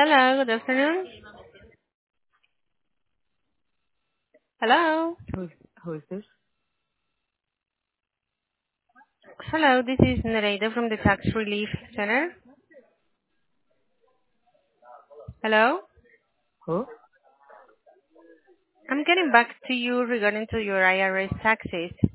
Hello, good afternoon. Hello. Who's who's this? Hello, this is Nareda from the Tax Relief Center. Hello. Who? I'm getting back to you regarding to your IRS taxes.